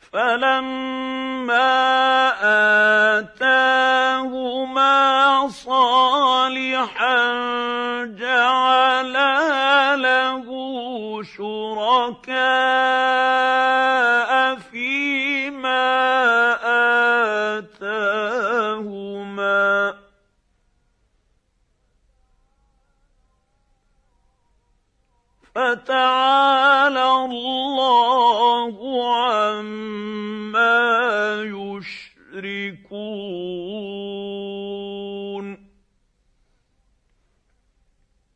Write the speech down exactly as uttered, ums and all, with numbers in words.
فَلَمَّا آتَاهُمَا صَالِحًا جَعَلَا لَهُ شُرَكَاءَ فِيمَا آتَاهُمَا ۚ فَتَعَالَى اللَّهُ عَمَّا